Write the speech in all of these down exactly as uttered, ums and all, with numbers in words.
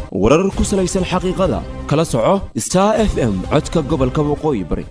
warar ku salaysan xaqiiqada kala soco Star F M codka gobolka waqooyi bari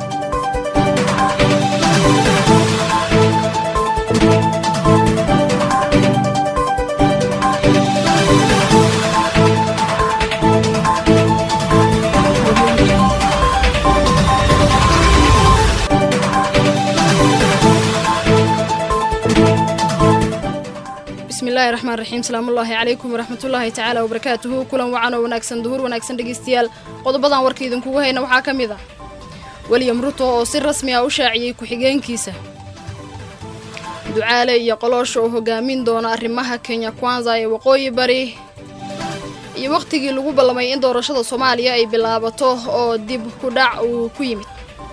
بسم الله الرحمن الرحيم سلام الله عليكم ورحمة الله تعالى وبركاته كلن وعنا وناكسن ظهور وناكسن دقيستيال قضبضان وركي إذن كوغا هينا وحا كميدا وليام روتو oo si rasmi ah u shaaciyay ku xigeenkiisa ducaale iyo qoloosho oo hogaamin doona arrimaha Kenya Kwanza ee waqooyi bari iyo waqtigii lagu ballamay in doorashada Soomaaliya ay bilaabato oo dib ku dhac uu ku yimid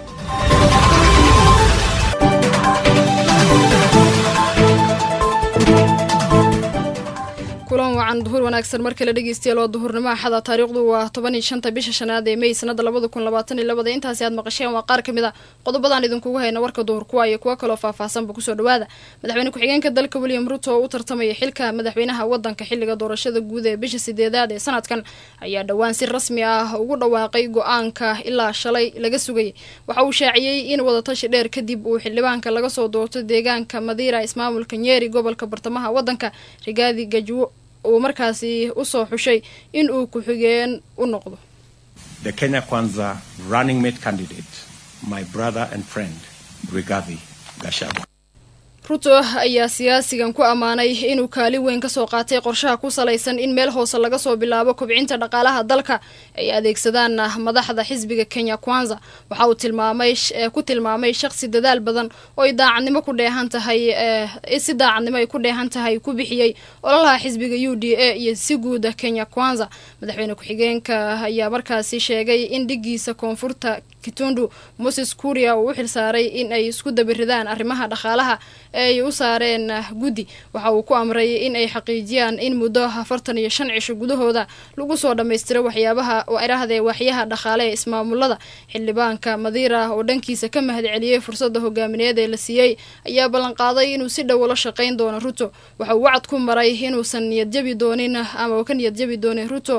kulan wacan duhur wanaagsan markii la dhageystiyo duhurnimo xada taariikhdu waa toban iyo shan bisha shanaad ee May sanada laba kun labaatan iyo laba intaasi aad maqasheen waa qaar kamid ah qodobadan idin kugu hayna warka duhur kuwa iyo kuwa kale oo faahfaahsan ku soo dhawaada madaxweyne ku xigeenka dalka William Ruto oo u tartamay xilka madaxweynaha wadanka xilliga doorashada guud ee bisha sideedaad ee sanadkan ayaa dhawaan si rasmi ah ugu dhawaaqay go'aanka ilaa shalay laga sugay waxa uu shaaciyay in wada tashi dheer kadib uu xildhibaanka laga soo doortay deegaanka Madira ismaamulka Nyeri gobolka bartamaha wadanka Rigathi Gachagua oo markaasi u soo xushay in uu ku xigeen u noqdo the Kenya Kwanza running mate candidate my brother and friend Rigathi Gachagua Ruto ayaa siyaasigan ku amaanay inuu kaalin weyn ka soo qaatay qorshaha ku salaysan in meel hoose laga soo bilaabo kobcinta dhaqaalaha dalka ay adeegsadaan madaxda xisbiga Kenya Kwanza waxa uu tilmaamay ku tilmaamay shakhsi dadaal badan oo daacadnimo ku dheehan tahay ee si daacadnimo ay ku dheehan tahay ku bixiyay ololaha xisbiga U D A iyo si guud ah Kenya Kwanza madaxweyne ku xigeenka ayaa markaasi sheegay in dhigiisa koonfurta Kitundu Moses Kuria uu xilsaaray in ay isku dabiridaan arrimaha dhaqaalaha ay u saareen gudi waxa uu ku amray in ay xaqiijiyaan in muddo afartan iyo shan cisho gudahooda lagu soo dhameystiro waxyaabaha oo iraahday waxyaha dhaqaale ee ismaamulada xildhibaanka Madira oo dhankiisa ka mahad celiyay fursadda hogaamineed ee la siiyay ayaa ballan qaaday inuu si dhow la shaqeyn doono Ruto waxa uu wacd ku maray inuu san niyad jabi doonin ama ka niyad jabi doonin Ruto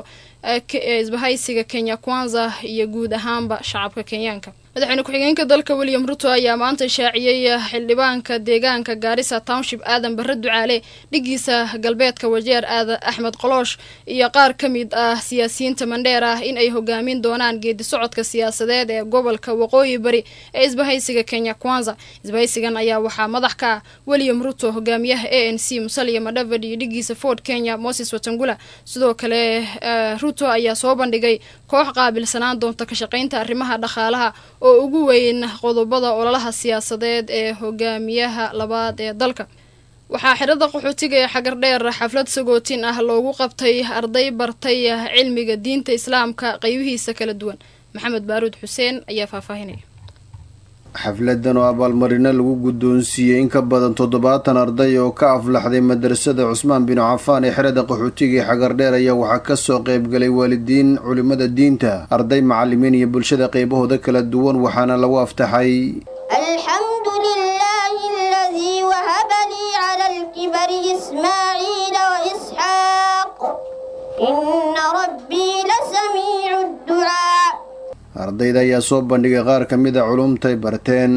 isbahaysiga Kenya Kwanza iyo guud ahaanba shacabka Kenyaanka madaxweyne ku xigeenka dalka William Ruto ayaa maanta shaaciyay xildhibaanka deegaanka Garissa Township Aadan Barre Ducaale dhigiisa galbeedka Wajeer Aadan Axmed Qoloosh iyo qaar kamid ah siyaasiyiinta Mandheera in ay hogaamin doonaan geedi socodka siyaasadeed ee gobolka waqooyi bari ee isbahaysiga Kenya Kwanza isbahaysigan ayaa waxa madax ka William Ruto hogaamiyaha A N C Musalia Mudavadi iyo dhigiisa Ford Kenya Moses Wetangula sidoo kale Ruto ayaa soo bandhigay koox qaabilsanaan doonta ka shaqeynta arrimaha dhaqaalaha oo ugu weyn qodobada ololaha siyaasadeed ee hogaamiyaha labaad ee dalka waxaa xirada qaxootiga ee xagar dheer xaflad sagootin ah loogu qabtay arday bartay cilmiga diinta islaamka qaybihiisa kala duwan maxamed baaruud xuseen ayaa faahfaahinaya xafladan oo abaalmarino lagu guddoonsiiyay in ka badan toddobaatan arday oo ka aflaxday madrasada Cusmaan bin Affan ee xirada qaxootiga ee xagar dheer ayaa waxaa ka soo qayb galay waalidiin culimada diinta arday macallimiin iyo bulshada qaybahooda kala duwan waxaana lagu aftaxay alxamdulillahi alladhi wahaba li ala al-kibari ismaaciil wa isxaaq inna rabbii lasamii'u ad-du'aa ardayda ayaa soo bandhigay qaar kamid ah culumtay barteen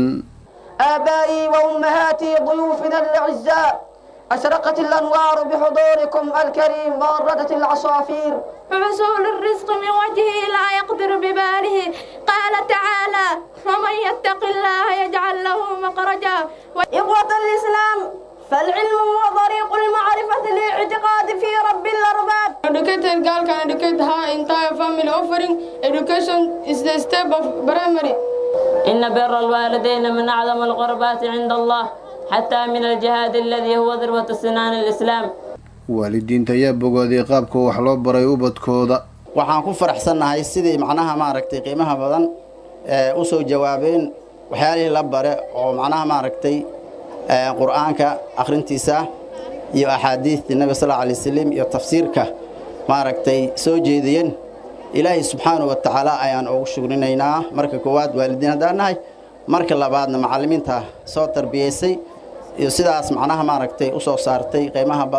آبائي وأمهاتي ضيوفنا الأعزاء أشرقت الأنوار بحضوركم الكريم وردت العصافير حصول الرزق من وجهه لا يقدر بباله قال تعالى ومن يتق الله يجعل له مخرجا إخوة الإسلام فالعلم هو طريق المعرفة للاعتقاد في رب الأرباب. Educated girl can educate her entire family. Offering education is the step of primary. إن بر الوالدين من أعظم القربات عند الله حتى من الجهاد الذي هو ذروة سنان الإسلام. waalidiinta ayaa bogaaday qaabka wax loo baray ubadkooda waxaan ku faraxsanahay sidii macnaha maaragtay qiimaha badan ee u soo jawaabeen waxyaalihii la bare oo macnaha maaragtay quraanka akhrintiisa iyo axaadiista nabiga sallallahu alayhi wasallam iyo tafsiirka maaragtay soo jeediyeen ilaahay subhanahu wa ta'ala ayaan ugu shukrinaynaa marka koowaad waalidiin hadanahay marka labaadna macallimiinta soo tarbiyeysay iyo sidaas macnaha maaragtay u soo saartay qiimaha badan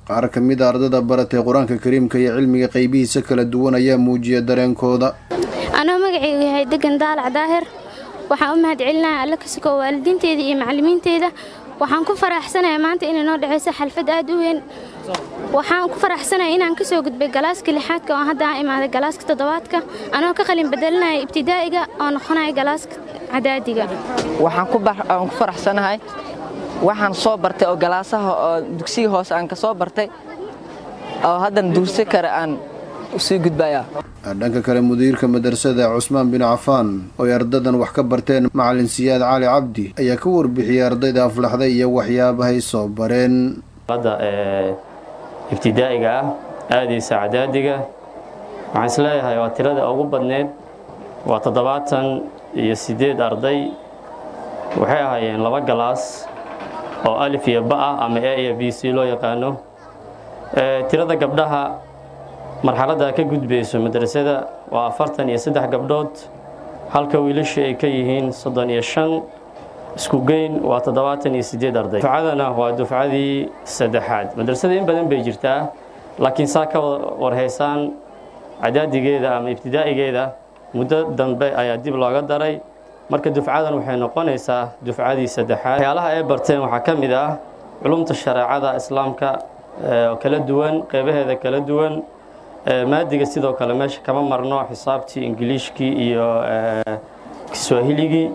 qaar ka mid a ardada baratay qur-aanka kariimka iyo cilmiga qaybihiisa kala duwan ayaa muujiya dareenkooda. anoo magacaygu yahay degan daalac daahir waxaan u mahad celinayaa alla ka sugo waalidiinteeda iyo macallimiinteeda. waxaan ku faraxsanahay maanta inay noo dhacayso xalfad aad u weyn. waxaan ku faraxsanahay inaan ka soo gudbay galaaska lixaadka oo hadda aan imaaday galaaska toddobaadka anoo ka qalin bedelinaya ibtidaa'iga oo noqonaya galaaska cadaadiga. waxaan ku ku faraxsanahay waxaan soo bartay oo galaasaha oo dugsiga hoose aan ka soo bartay oo haddana dugsi kale aan usii gudbaya. dhanka kale mudiirka madrasada Cusmaan bin Cafaan oo ardadan wax ka barteen macallin Siyaad Cali Cabdi ayaa ka warbixiyay ardayda aflaxday iyo waxyaabaha ay soo bareen. hada ee ibtidaa'iga aadaysa cadaadiga waxaan isleeyahay waa tirada ugu badneed waa toddobaatan iyo sideed arday waxay ahaayeen laba galaas oo alif iyo ba ama a iyo b c loo yaqaano. ee tirada gabdhaha marxaladda ka gudbayso madrasada waa afartan iyo saddex gabdhood halka wiilasha ay ka yihiin soddon iyo shan isku geyn waa toddobaatan iyo sideed arday. dufcadana waa dufcadii saddexaad. madrasada in badan bay jirtaa laakiin saa ka warhaysaan cadaadigeeda ama ibtidaa'igeeda muddo dambe ayaa dib looga daray marka dufcadan waxay noqonaysaa dufcadii saddexaad. waxyaalaha ay barteen waxaa ka mid ah culumta shareecada islaamka oo kala duwan qeybaheeda kala duwan. maadiga sidoo kale meesha kama marno xisaabtii ingiliishkii iyo kiswaahiligii.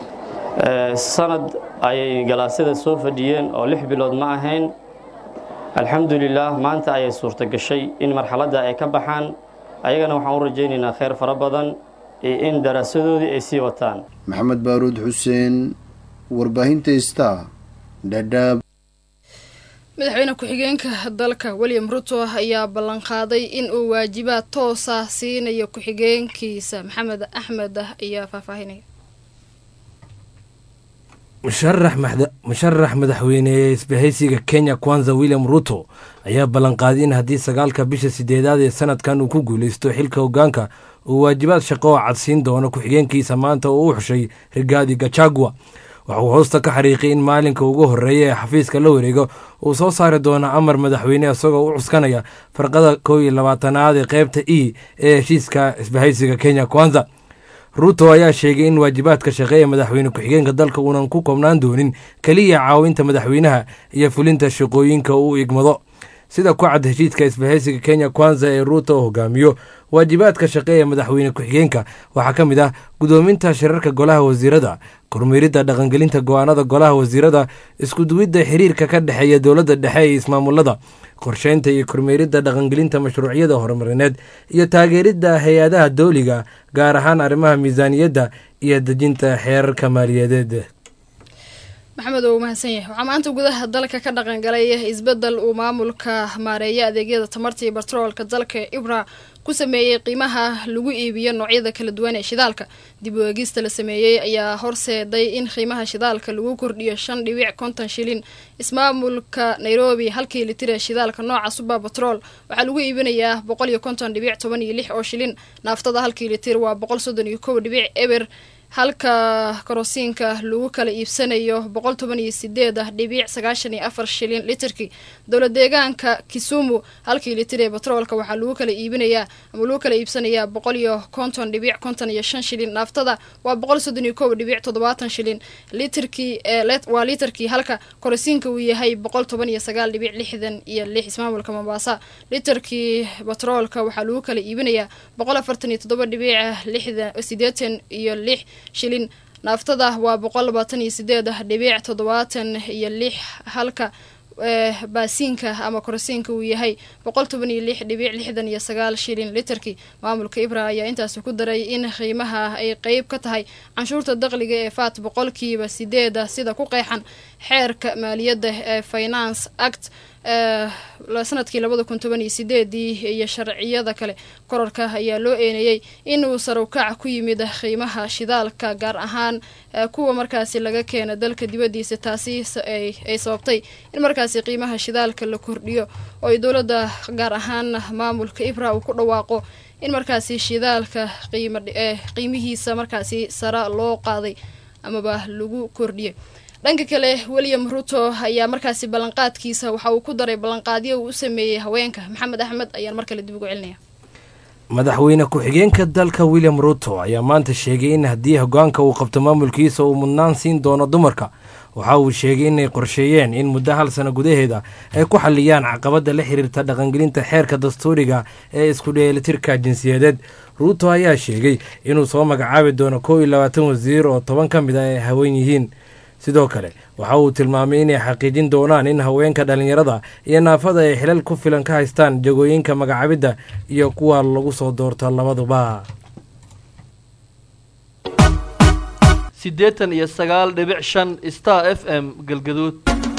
sanad ayay galaasada soo fadhiyeen oo lix bilood ma ahayn. alxamdulilah maanta ayay suurta gashay in marxaladda ay ka baxaan ayagana waxaan u rajaynaynaa khayr fara badan iyo in daraasadoodii ay sii wataan. maxamed baaruud xuseen warbaahinta Star Dadaab. madaxweyne ku-xigeenka dalka William Ruto ayaa ballan qaaday in uu waajibaad toos ah siinayo ku-xigeenkiisa Maxamed Axmed ayaa faahfaahinaya. musharax madaxweyne isbahaysiga Kenya Kwanza William Ruto ayaa ballan qaaday in haddii sagaalka bisha sideedaad ee sanadkan uu ku guuleysto xilka hoggaanka uu waajibaad shaqo oo cadsiin doono ku-xigeenkiisa maanta oo u xushay Rigathi Gachagua. waxuu hoosta ka xariiqay in maalinka ugu horreeya ee xafiiska la wareego uu soo saari doono amar madaxweyne isagoo u cuskanaya farqada kow iyo labaatanaad ee qaybta e ee heshiiska isbahaysiga Kenya Kwanza. Ruto ayaa sheegay in waajibaadka shaqo ee madaxweyne ku-xigeenka dalka uunan ku koobnaan doonin kaliya caawinta madaxweynaha iyo fulinta shaqooyinka uu igmado. sida ku cad heshiiska isbahaysiga Kenya Kwanza ee Ruto hogaamiyo waajibaadka shaqo ee madaxweyne ku-xigeenka waxaa ka mid ah gudoominta shirarka golaha wasiirada, kormeeridda dhaqangelinta go'aanada golaha wasiirada, isku duwidda xiriirka ka dhexeeya dowladda dhexe iyo ismaamulada, qorsheynta iyo kormeeridda dhaqangelinta mashruucyada horumarineed iyo taageeridda hay-adaha dowliga gaar ahaan arrimaha miisaaniyadda iyo dejinta xeerarka maaliyadeed. maxamed oo mahadsan yahay. waxaa maanta gudaha dalka ka dhaqan galay isbedel uu maamulka maareeya adeegyada tamarta iyo batroolka dalka Ibra ku sameeyay qiimaha lagu iibiyo noocyada kala duwan ee shidaalka. dib u eegista la sameeyay ayaa horseeday in qiimaha shidaalka lagu kordhiyo shan dhibic konton shilin. ismaamulka Nairobi halkii litir ee shidaalka nooca Super Petrol waxaa lagu iibinayaa boqol iyo konton dhibic toban iyo lix oo shilin. naaftada halkii litir waa boqol soddon iyo kow dhibic eber halka karosiinka lagu kala iibsanayo boqol toban iyo sideed dhibic sagaashan iyo afar shilin litirkii. dowlad deegaanka Kisumu halkii litir ee batroolka waxaa lagu kala iibinayaa ama lagu kala iibsanayaa boqol iyo konton dhibic konton iyo shan shilin. naaftada waa boqol soddon iyo kow dhibic toddobaatan shilin litirkii ee waa litirkii halka karosiinka uu yahay boqol toban iyo sagaal dhibic lixdan iyo lix. ismaamulka Mombasa litirkii batroolka waxaa lagu kala iibinayaa boqol afartan iyo toddoba dhibic lixdan sideetan iyo lix shilin. naaftada waa boqol labaatan iyo sideed dhibic toddobaatan iyo lix halka baasiinka ama korosiinka uu yahay boqol toban iyo lix dhibic lixdan iyo sagaal shilin litirkii. maamulka Ibra ayaa intaas ku daray in qiimaha ay qayb ka tahay canshuurta dakhliga ee faat boqolkiiba sideed sida ku qeexan xeerka maaliyadda ee Finance Act la sanadkii labada kun toban iyo sideedii iyo sharciyada kale. kororka ayaa loo eenayay inuu sar u kac ku yimid qiimaha shidaalka gaar ahaan kuwa markaasi laga keena dalka dibadiisa. taasi ay sababtay in markaasi qiimaha shidaalka la kordhiyo oo ay dowladda gaar ahaan maamulka Ibra uu ku dhawaaqo in markaasi shidaalka qiimo qiimihiisa markaasi sara loo qaaday amaba lagu kordhiyay. dhanka kale William Ruto ayaa markaasi ballanqaadkiisa waxa uu ku daray ballanqaadyo uu u sameeyay haweenka. Maxamed Axmed ayaa markale dib ugu celinaya. madaxweyne ku-xigeenka dalka William Ruto ayaa maanta sheegay in haddii hoggaanka uu qabto maamulkiisa uu mudnaan siin doono dumarka. waxa uu sheegay inay qorsheeyeen in muddo hal sano gudaheeda ay ku xalliyaan caqabada la xiriirta dhaqangelinta xeerka dastuuriga ee isku dheelitirka jinsiyadeed. Ruto ayaa sheegay inuu soo magacaabi doono kow iyo labaatan wasiir oo toban ka mid ah ay haween yihiin. sidoo kale waxa uu tilmaamay inay xaqiijin doonaan in haweenka dhalinyarada iyo naafada ay xilal ku filan ka haystaan jagooyinka magacaabidda iyo kuwa lagu soo doorto labaduba. sideetan iyo sagaal dhibic shan Star F M Galgaduud.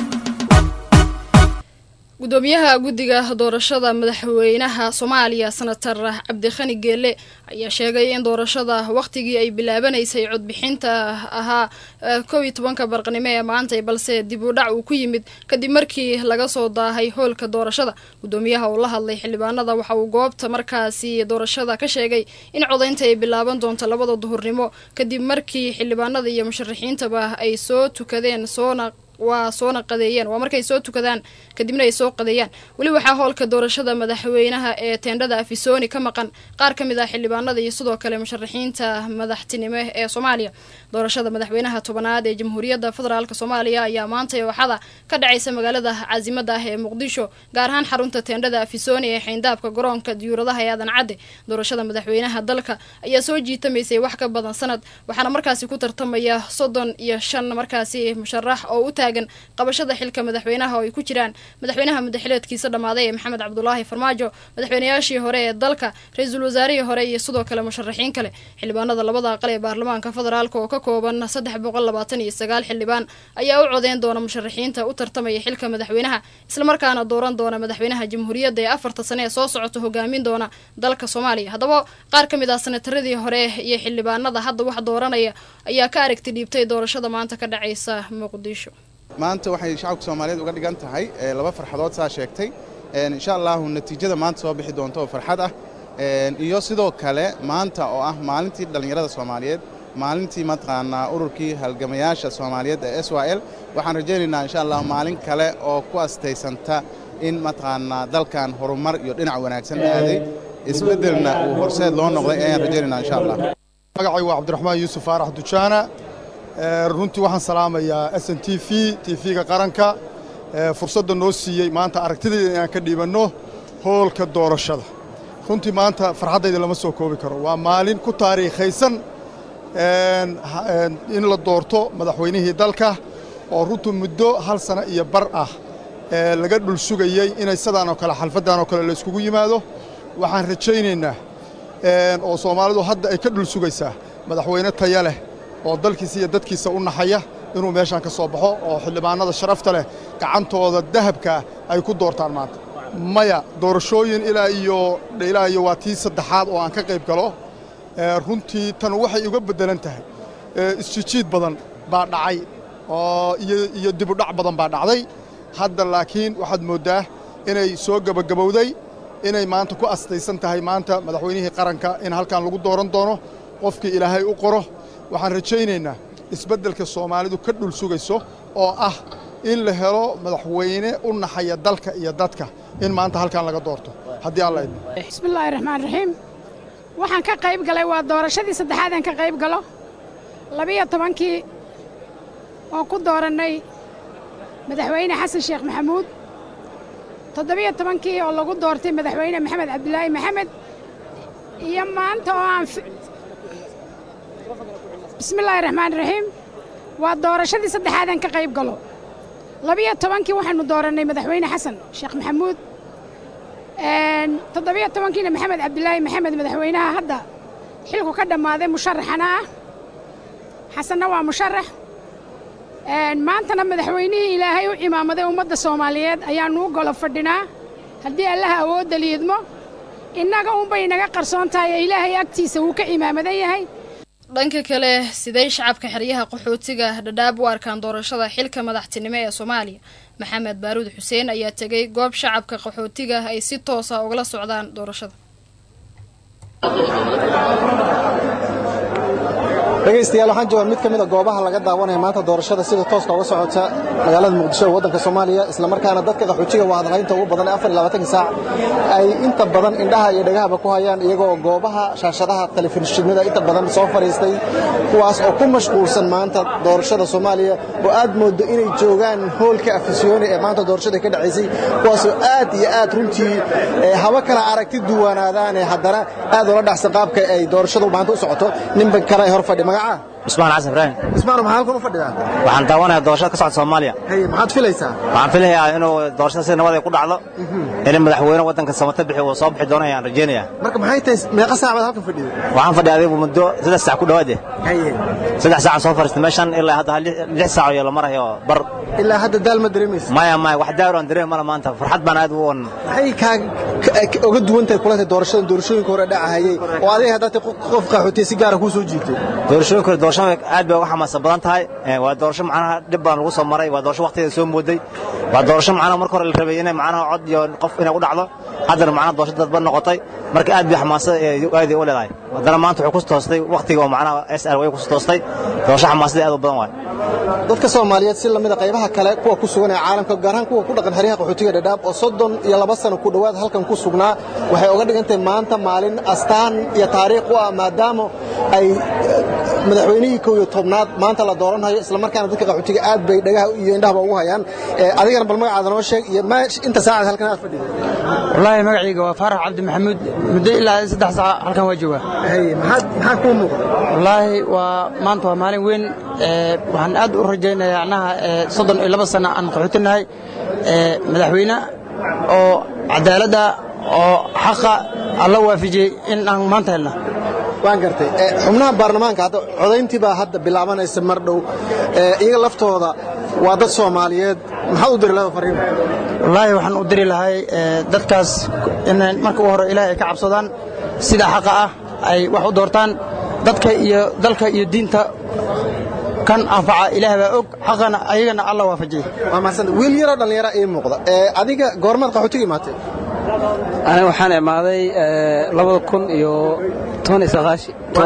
gudoomiyaha guddiga doorashada madaxweynaha Soomaaliya Senator Cabdikhani Geele ayaa sheegay in doorashada waqtigii ay bilaabanaysay codbixinta ahaa kow iyo tobanka barqanimo ee maanta balse dib u dhac uu ku yimid kadib markii laga soo daahay hoolka doorashada. gudoomiyaha oo la hadlay xildhibaanada waxa uu goobta markaasi doorashada ka sheegay in codaynta ay bilaaban doonto labada duhurnimo kadib markii xildhibaanada iyo musharaxiintaba ay soo tukadeen soona waa soona qadeeyeen waa markay soo tukadaan kadibna ay soo qadeeyaan. wali waxa hoolka doorashada madaxweynaha ee teendada Afisoni ka maqan qaar kamid ah xildhibaanada iyo sidoo kale musharaxiinta madaxtinimo ee Soomaaliya. doorashada madaxweynaha tobanaad ee Jamhuuriyadda Federaalka Soomaaliya ayaa maanta waxada ka dhacaysa magaalada caasimada ah ee Muqdisho gaar ahaan xarunta teendada Afisoni ee xeyndaabka garoonka diyuuradaha ee Aadan Cadde. doorashada madaxweynaha dalka ayaa soo jiitamaysay wax ka badan sanad waxaana markaasi ku tartamaya soddon iyo shan markaasi musharax oo u taagan qabashada xilka madaxweynaha oo ay ku jiraan madaxweynaha madaxleedkiisa dhamaaday ee Maxamed Cabdullaahi Farmaajo, madaxweynayaashii hore ee dalka, ra'iisul wasaarihii hore iyo sidoo kale musharaxiin kale. xildhibaanada labada aqal ee baarlamaanka federaalka oo ka kooban saddex boqol labaatan iyo sagaal xildhibaan ayaa u codeyn doona musharaxiinta u tartamaya xilka madaxweynaha isla markaana dooran doona madaxweynaha jamhuuriyadda ee afarta sano ee soo socota hogaamin doona dalka Soomaaliya. haddaba qaar kamid ah senataradii hore iyo xildhibaanada hadda wax dooranaya ayaa ka aragti dhiibtay doorashada maanta ka dhacaysa Muqdisho. maanta waxay shacabka Soomaaliyeed uga dhigan tahay laba farxadood saa sheegtay insha Allah natiijada maanta soo bixi doonto farxad ah iyo sidoo kale maanta oo ah maalintii dhalinyarada Soomaaliyeed maalintii matqaana ururkii halgamayaasha Soomaaliyeed ee S Y L waxaan rajaynaynaa insha Allah maalin kale oo ku asteysanta in matqaana dalkan horumar iyo dhinac wanaagsan aaday isbedelna uu horseed loo noqday ayaan rajaynaynaa insha Allah. magacaygu waa Cabdiraxmaan Yuusuf Faarax Dujaana runtii waxaan salaamayaa S N T V T V-ga qaranka fursadda noo siiyey maanta aragtideeda inaan ka dhiibanno hoolka doorashada. runtii maanta farxaddayda lama soo koobi karo waa maalin ku taariikhaysan in la doorto madaxweynihii dalka oo runtii muddo hal sano iyo bar ah laga dhul sugayey inay sidaan oo kale xalfaddan oo kale la iskugu yimaado. waxaan rajaynaynaa oo Soomaalidu hadda ay ka dhul sugaysaa madaxweyne tayo leh oo dalkiisa iyo dadkiisa u naxaya inuu meeshan ka soo baxo oo xildhibaanada sharafta leh gacantooda dahabka ay ku doortaan maanta. maya doorashooyin ilaa iyo ilaa iyo waa tii saddexaad oo aan ka qayb galo runtii tan waxay uga bedelan tahay isjijiid badan baa dhacay oo iyo iyo dib u dhac badan baa dhacday. hadda laakiin waxaad moodaa inay soo gabagabowday inay maanta ku astaysan tahay maanta madaxweynihii qaranka in halkan lagu dooran doono qofkii Ilaahay u qoro. waxaan rajaynaynaa isbeddelka Soomaalidu ka dhul sugayso oo ah in la helo madaxweyne u naxaya dalka iyo dadka in maanta halkan laga doorto haddii alla idmo. bismillaahi raxmaani raxiim waxaan ka qayb galay waa doorashadii saddexaad aan ka qayb galo labiyo tobankii oo ku doorannay madaxweyne xasan sheekh maxamuud toddobiyo tobankii oo lagu doortay madaxweyne maxamed cabdulaahi maxamed iyo maanta oo aan bismillaahi raxmaani raxiim waa doorashadii saddexaad aan ka qayb galo labiyo tobankii waxaanu doorannay madaxweyne xasan sheekh maxamuud toddobiyo tobankiina maxamed cabdulaahi maxamed madaxweynaha hadda xilku ka dhammaaday musharaxana ah xasanna waa musharax maantana madaxweynihii ilaahay u cimaamaday ummadda Soomaaliyeed ayaanu u golo fadhinaa haddii allaha awoodda liidmo innaga unbay naga qarsoon tahay ilaahay agtiisa wuu ka cimaamadan yahay. dhanka kale siday shacabka xeryaha qaxootiga Dadaab u arkaan doorashada xilka madaxtinimo ee Soomaaliya. Maxamed Baaruud Xuseen ayaa tagay goob shacabka qaxootiga ay si toos ah uga socdaan doorashada. dhegaystayaal waxaan joogaa mid ka mid a goobaha laga daawanaya maanta doorashada sida tooska uga socota magaalada muqdisho ee waddanka soomaaliya isla markaana dadka qaxootiga waa hadlaynta ugu badan ee afar iyo labaatan saac ay inta badan indhaha iyo dhagahaba ku hayaan iyagoo goobaha shaashadaha telefishinada inta badan soo fariistay kuwaas oo ku mashquulsan maanta doorashada soomaaliya oo aad moodo inay joogaan hoolka afisyooni ee maanta doorashada ka dhacaysay kuwaas oo aad iyo aad runtii haba kala aragti duwanaadaan ee haddana aad ula dhaxsan qaabka ay doorashadu maanta u socoto ninba kale hor fadhi magaca Usmaan Xasan Ibrahim Usmaan maxaa halkan u fadhidaa waxaan daawanayaa doorashada ka socota Soomaaliya hay maxaad filaysaa waxaan filayaa inuu doorashada si nabad ah ku dhacdo in madaxweyne waddanka Soomaaliya bixi oo soo bixi doonayaan rajeenaya marka maxay tahay meeqa saac baad halkan fadhiday waxaan fadhiyaa adigu muddo saddex saac ku dhawaad hay saddex saac soo fariistay meeshan ilaa hadda lix saac iyo la marayo bar ilaa hadda daal ma dareemaysid maya maya wax daal aan dareemay maanta farxad baan aad u woon maxay ka uga duwan tahay kulanta doorashada doorashooyinka hore dhacayay oo adiga hadda qof qaxootay si gaar ah ku soo jiitay doorashooyinka doorashada aad bay xamaasad badan tahay waa doorasho macnaha dib baan lagu soo maray waa doorasho waqtigeeda soo mooday waa doorasho macnaha markor la rabay inay macnaha cod iyo qof inay u dhacdo haddana macnaha doorasho dad badan noqotay marka aad bay xamaasad aad u leedahay haddana maanta wuxuu ku toostay waqtiga oo macnaha S R way ku toostay doorasho xamaasad aad u badan waay dadka Soomaaliyeed si lamida qaybaha kale kuwa ku sugan ee caalamka gaar ahaan kuwa ku dhaqan xiriirka qaxootiga Dadaab oo soddon iyo laba sano ku dhawaad halkan ku sugnaa waxay uga dhigantay maanta maalin astaan iyo taariikh u ah maadaama ay madaxweynihii koob iyo tobnaad maanta la dooranayo isla markaana dadka qaxootiga aad bay dhagaha iyo indhaha ugu hayaan adigana bal magacaada noo sheeg iyo inta saacad halkan aad fadhiday wallahi magacayga waa Faarax Cabdi Maxamuud muddo ilaa saddex saac halkan waa joogaa hay maxaa maxaa ku muuqda wallahi waa maanta waa maalin weyn ee waxaan aad u rajaynayaa anaha soddon iyo laba sano aan qaxootinahay ee madaxweyne oo cadaalada oo xaqa alla waafijiyay in aan maanta helno waan gartay xubnaha baarlamaanka hadda codayntii baa hadda bilaabanaysa mar dhow iyaga laftooda waa dad Soomaaliyeed maxaa u diri lahaa fariin wallahi waxaan u diri lahay dadkaas in marka uu hore Ilaahay ka cabsadaan sida xaqa ah ay wax u doortaan dadka iyo dalka iyo diinta kan anfaca Ilaahay baa og xaqana ayagana alla waafajiyay waa maasan wiil yar dhalinyaro ay muuqda ee adiga goormaad qaxootiga imaatay ana waxaan imaaday labada kun iyo toban iyo sagaal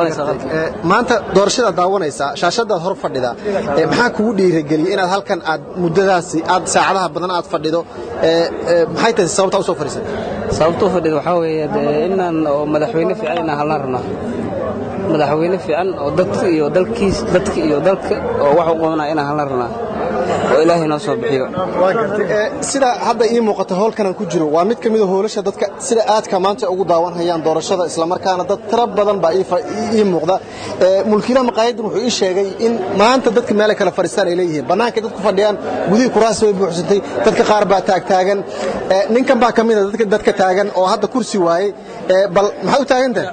maanta doorashada daawanaysa shaashada hor fadhida maxaa kugu dhiirigeliyay inaad halkan aad muddadaasi aad saacadaha badan aad fadhido maxay tahay sababta u soo fariisay sababta u fadhido waxa weeye inaan madaxweyne fiican inaan halna rabnaa madaxweyne fiican oo dadka iyo dalkiis dadka iyo dalka oo wax u qabanaya inaan halna rabnaa oo Ilaahay noo soo bixiyo sida hadda ii muuqata hoolkan ku jiro waa mid kamid ah hoolasha dadka sida aadka maanta ugu daawan hayaan doorashada isla markaana dad tira badan baa ii muuqda mulkiilaha maqaayaddan wuxuu ii sheegay in maanta dadka meel kala fariistaan ay leeyihiin banaanka dadku fadhiyaan gudihii kuraas way buuxsantay dadka qaar baa taag taagan ninkan baa kamid ah dadka dadka taagan oo hadda kursi waayay bal maxay u taagantahay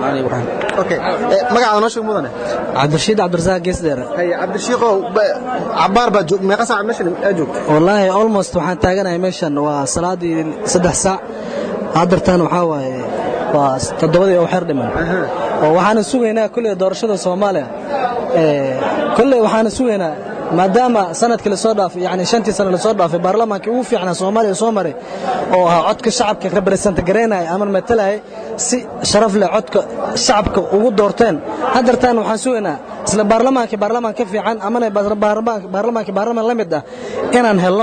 okay magacaada noo sheeg mudane Cabdirashiid Cabdirasaaq Geesdeer hay Cabdirashiid cabaar baa joog meeqa saac meeshan aad joogto wallahi almost waxaan taaganahay meeshan waa salaadii saddex saac hadartan waxa waaye waa todobadii oo xir dhiman oo waxaan sugaynaa kulli doorashada Soomaaliya ee kulli waxaan sugaynaa maadaama sanadkii la soo dhaafay yani shantii sano la soo dhaafay baarlamaankii ugu fiicnaa Soomaaliya soo maray oo ah codka shacabka represent gareynay ama matalay si sharaf leh codka shacabka ugu doorteen hadartan waxaan sugaynaa isla baarlamaanka baarlamaanka fiican ama baarlamaanka baarlamaanka baarlamaan la mid ah inaan helno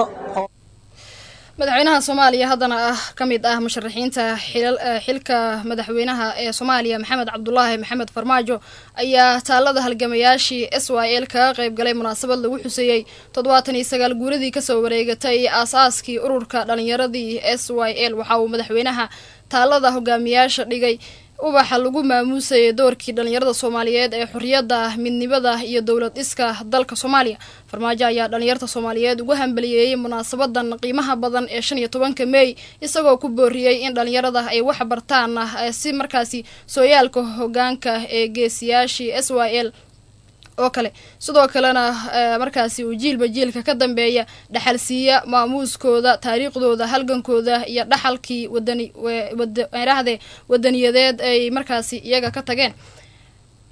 madaxweynaha Soomaaliya haddana ah kamid ah musharaxiinta xilka madaxweynaha ee Soomaaliya Maxamed Cabdullaahi Maxamed Farmaajo ayaa taalada halgamayaashii S Y L ka qayb galay munaasabad lagu xuseeyay toddobaatan iyo sagaal guuradii ka soo wareegatay aasaaskii ururka dhalinyaradii S Y L waxa uu madaxweynaha taalada hogaamiyaasha dhigay ubaxa lagu maamuusay doorkii dhalinyarada Soomaaliyeed ee xurriyadda midnimada iyo dawlad iska dalka Soomaaliya Farmaajo ayaa dhalinyarada Soomaaliyeed ugu hambalyeeyay munaasabadan qiimaha badan ee shan iyo tobanka May isagoo ku booriyay in dhalinyarada ay wax bartaan si markaasi sooyaalka hogaanka ee geesiyaashii S Y L oo kale sidoo kalena markaasi uu jiilba jiilka ka dambeeya dhaxalsiiya maamuuskooda taariikhdooda halgankooda iyo dhaxalkii wadani wadaniyadeed ay markaasi iyaga ka tageen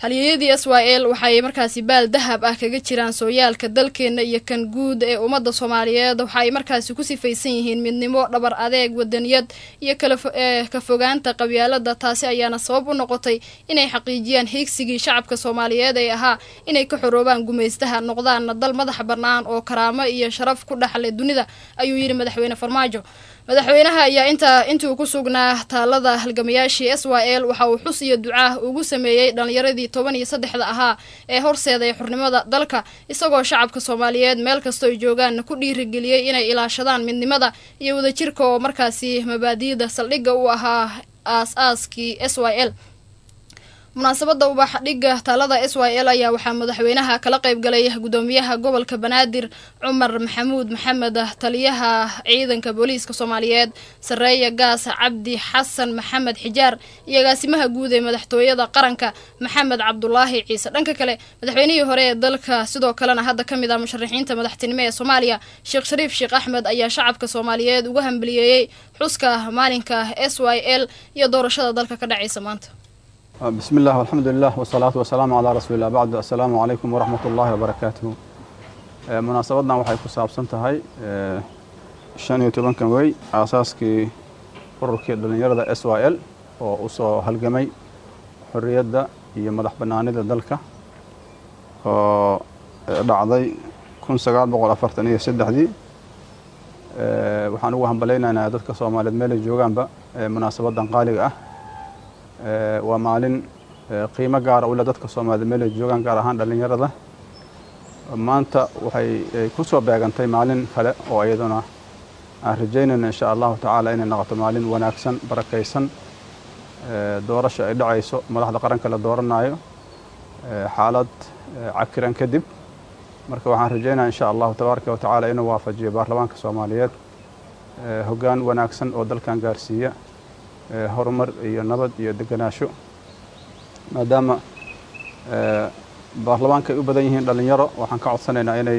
halyeeyadii S Y L waxay markaasi baal dahab ah kaga jiraan sooyaalka dalkeena iyo kan guud ee ummadda Soomaaliyeed waxay markaasi ku sifaysan yihiin midnimo dhabar adeeg wadaniyad iyo kala ka fogaanta qabyaalada taasi ayaana sabab u noqotay inay xaqiijiyaan heegsigii shacabka Soomaaliyeed ay ahaa inay ka xoroobaan gumaystaha noqdaan dal madax bannaan oo karaamo iyo sharaf ku dhaxlay dunida ayuu yiri madaxweyne Farmaajo madaxweynaha ayaa inta intuu ku sugnaa taalada halgamayaashii S Y L waxa uu xus iyo ducaa ugu sameeyay dhalinyaradii toban iyo saddex ahaa ee horseeday xurnimada dalka isagoo shacabka Soomaaliyeed meel kasta ay joogaan ku dhiirigeliyay inay ilaashadaan midnimada iyo wadajirka oo markaasi mabaadiida saldhigga u ahaa aas-aaskii S Y L munaasabada ubax dhiga taalada S Y L ayaa waxaa madaxweynaha kala qayb galay gudoomiyaha gobolka Banaadir Cumar Maxamuud Maxamed taliyaha ciidanka booliiska Soomaaliyeed Sareeya Gaas Cabdi Xasan Maxamed Xijaar iyo gaasimaha guud ee madaxtooyada qaranka Maxamed Cabdullaahi Ciise dhanka kale madaxweynihii hore ee dalka sidoo kalena hadda kamid ah musharaxiinta madaxtinimo ee Soomaaliya Sheekh Shariif Sheekh Axmed ayaa shacabka Soomaaliyeed uga hambalyeeyay xuska maalinka S Y L iyo doorashada dalka ka dhacaysa maanta بسم الله والحمد لله والصلاة والسلام على رسول الله بعد السلام عليكم ورحمة الله وبركاته مناسبتنا waxay ku saabsan tahay shan iyo toban kan way aasaaskii ururkii dhalinyarada S Y L oo u soo halgamay xorriyadda iyo madax bannaanida dalka oo dhacday kun sagaal boqol afartan iyo saddex waxaan ugu hambaleynaynaa dadka Soomaaliyeed meel ay joogaanba munaasabadan qaaliga ah waa maalin qiimo gaar ah u leh dadka Soomaaliyeed meel ay joogaan gaar ahaan dhalinyarada maanta waxay ku soo beegantay maalin kale oo iyaduna aan rajaynayno insha Allah taala inay noqoto maalin wanaagsan barakaysan doorasho ay dhacayso madaxda qaranka la dooranayo xaalad cakiran kadib marka waxaan rajaynayaa insha Allah tabaaraka wa taala inuu waafajiyo baarlamaanka Soomaaliyeed hoggaan wanaagsan oo dalkan gaarsiiya horumar iyo nabad iyo deganaansho maadaama baarlamaanka ay u badan yihiin dhalinyaro waxaan ka codsanaynaa inay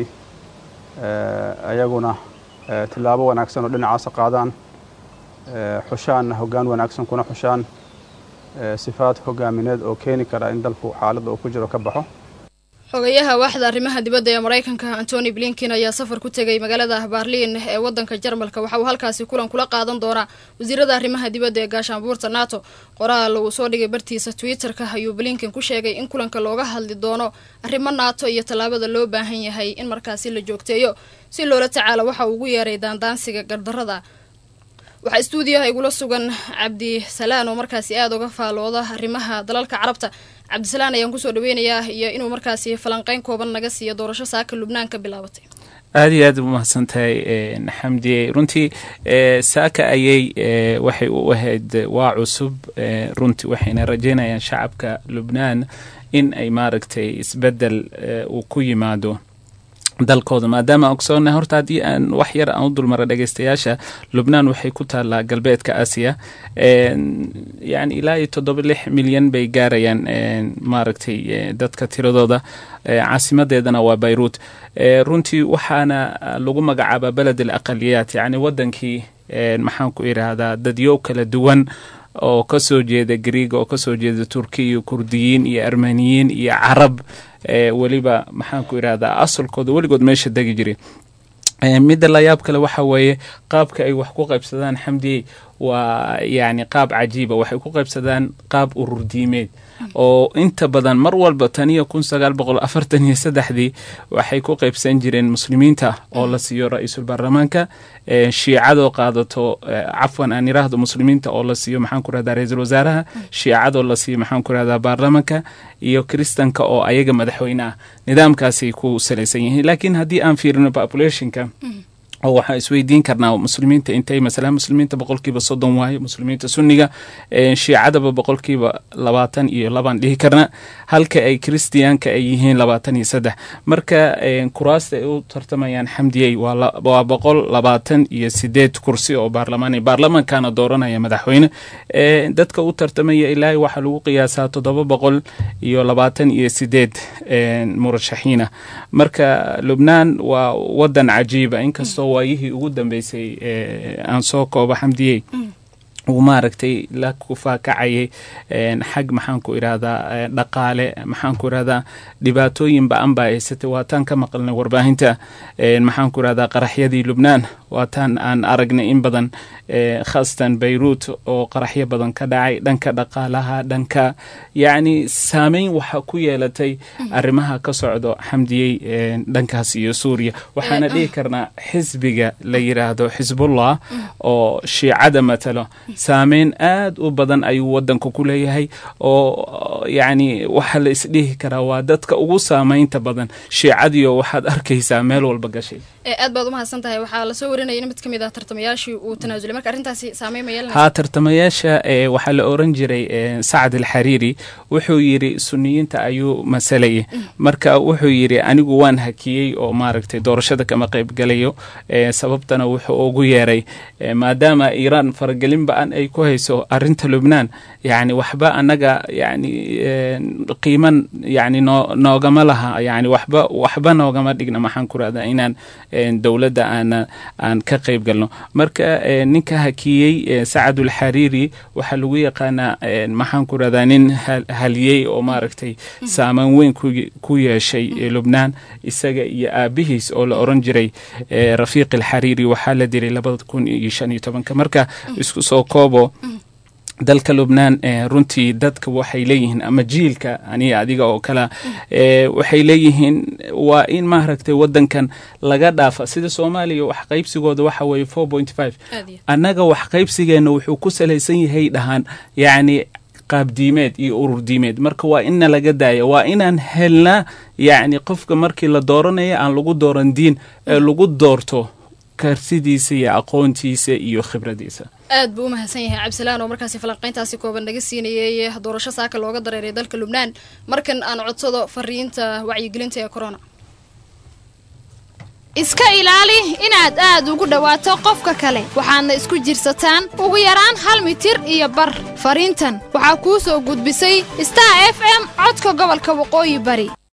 ayaguna tilaabo wanaagsan oo dhinacaas qaadaan xushaan hoggaan wanaagsan kuna xushaan sifaad hogaamineed oo keeni kara in dalku xaaladda uu ku jiro ka baxo xogayaha waaxda arrimaha dibadda ee Mareykanka Anthony Blinken ayaa safar ku tagay magaalada Berlin ee wadanka Jarmalka waxa uu halkaasi kulan kula qaadan doonaa wasiirada arrimaha dibadda ee gaashaanbuurta NATO qoraal uu soo dhigay bartiisa Twitter-ka ayuu Blinken ku sheegay in kulanka looga hadli doono arrimo NATO iyo talaabada loo baahan yahay in markaasi la joogteeyo si loola tacaalo waxa uu ugu yeeray daandaansiga gardarrada waxa stuudiyaha igula sugan Cabdi Salaan oo markaasi aad uga faalooda arrimaha dalalka Carabta Cabdi Salaan ayaan ku soo dhaweynayaa iyo inuu markaasi falanqeyn kooban naga siiyo doorasho saaka Lubnaan ka bilaabatay aad iyo aad u mahadsantahay Xamdi runtii saaka ayay waxay u ahayd waa cusub runtii waxayna rajeynayaan shacabka Lubnaan in ay maaragtay isbedel uu ku yimaado dalkooda maadaama ogsoonna horta haddii aan wax yar aan u dulmara dhegeystayaasha Lubnaan waxay ku taallaa galbeedka Aasiya yani ilaa iyo toddoba lix milyan bay gaarayaan maaragtay dadka tiradooda caasimadeedana waa Beirut runtii waxaana lagu magacaabaa beled al-aqaliyaat yani wadankii maxaan ku iraahdaa dadyo kala duwan oo ka soo jeeda Greek oo ka soo jeeda Turkiya Kurdiyiin iyo Armeniyiin iyo Carab waliba maxaan ku iraahdaa asalkooda waligood meesha degi jiray midda la yaab kale waxa weeye qaabka ay wax ku qaybsadaan Xamdi waa yani qaab cajiiba waxay ku qaybsadaan qaab urur diimeed oo inta badan mar walba taniyo kun sagaal boqol afartan iyo saddexdii waxay ku qaybsan jireen muslimiinta oo la siiyo ra'iisul baarlamaanka shiicado qaadato cafwan aan iraahdo muslimiinta oo la siiyo maxaan ku raahdaa ra'iisul wasaaraha shiicado la siiyo maxaan ku raahdaa baarlamaanka iyo kristanka oo ayaga madaxweynaha nidaamkaasi ku salaysan yihiin laakiin haddii aan fiirino populationka oo waxaan isweydiin karnaa muslimiinta intay masala muslimiinta boqolkiiba soddon waayo muslimiinta sunniga shiicadaba boqolkiiba labaatan iyo laban dhihi karna halka ay kristiyaanka ay yihiin labaatan iyo saddex marka kuraasta ay u tartamayaan Xamdiyey waa boqol labaatan iyo sideed kursi oo baarlamaan baarlamaankana dooranaya madaxweyne dadka u tartamaya ilaahay waxaa lagu qiyaasaa toddoba boqol iyo labaatan iyo sideed murashaxiina marka Lubnaan waa wadan cajiiba inkastoo waayihii ugu dambeysay aan soo koobo Xamdiyey uu maaragtay la kufaakacayay xag maxaan ku idhaahdaa dhaqaale maxaan ku idhahdaa dhibaatooyin ba-an baa haysatay waataan ka maqalnay warbaahinta maxaan ku idhahdaa qaraxyadii lubnaan waataan aan aragnay in badan khaasatan bayruut oo qaraxyo badan ka dhacay dhanka dhaqaalaha dhanka yacni saameyn waxa ku yeelatay arrimaha ka socdo xamdiyey dhankaas iyo suuriya waxaana dhihi karnaa xisbiga la yidhaahdo xisbullah oo shiicada matalo saameyn aad u badan ayuu wadanka ku leeyahay oo yacni waxa la isdhihi karaa waa dadka ugu saameynta badan shiicadiyo waxaad arkaysaa meel walba gashay aad baad u mahadsan tahay waxaa lasoo warinaya in mid ka mid ah tartamayaashii uu tanaasulay marka arrintaasi saameyn ma yeelanaysa haa tartamayaasha waxaa la oran jiray sacad alxariiri wuxuu yidhi suniyiinta ayuu masalayay marka wuxuu yidhi anigu waan hakiyey oo maaragtay doorashada kama qayb galayo sababtana wuxuu ugu yeeray maadaama iiraan faragelin ba-an ay ku hayso arrinta lubnaan yacni waxba annaga yacni qiiman yacni noo noogama laha yacni waxba waxba noogama dhigna maxaan ku rahdaa inaan dowladda aan aan ka qayb galno marka ninka hakiyey sacad alxariiri waxaa lagu yaqaanaa maxaan ku rahdaa nin haliyey oo maaragtay saameyn weyn ku yeeshay lubnaan isaga iyo aabihiis oo la oran jiray rafiiq alxariiri waxaa la diray labada kun iyo shan iyo tobanka marka isku soo koobo dalka lubnaan runtii dadka waxay leeyihiin ama jiilka aniga adiga oo kale waxay leeyihiin waa in maaragtay wadankan laga dhaafa sida soomaaliya wax qaybsigooda waxa weeye four point five annaga wax qaybsigeenna wuxuu ku salaysan yahay dhahaan yacni qaabdiimeed iyo ururdiimeed marka waa inna laga daaya waa inaan helnaa yacni qofka markii la dooranayo aan lagu dooran diin ee lagu doorto karsidiisa iyo aqoontiisa iyo khibradiisa aad buu u mahadsan yahay cabdisalaan oo markaasi falanqayntaasi kooban naga siinayay doorasho saaka looga dareeray dalka lubnaan markan aan codsado fariinta wacyigelinta ee corona iska ilaali inaad aad ugu dhawaato qofka kale waxaadna isku jirsataan ugu yaraan hal mitir iyo bar fariintan waxaa kuu soo gudbisay star f m codka gobolka waqooyi bari